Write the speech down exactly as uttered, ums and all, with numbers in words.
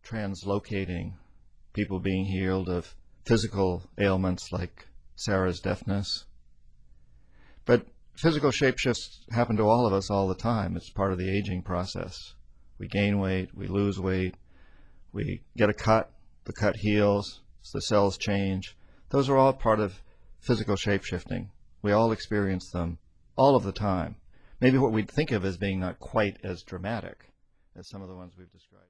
translocating, people being healed of physical ailments like Sarah's deafness. But physical shapeshifts happen to all of us all the time. It's part of the aging process. We gain weight, we lose weight, we get a cut, the cut heals, the cells change. Those are all part of physical shapeshifting. We all experience them all of the time. Maybe what we'd think of as being not quite as dramatic as some of the ones we've described.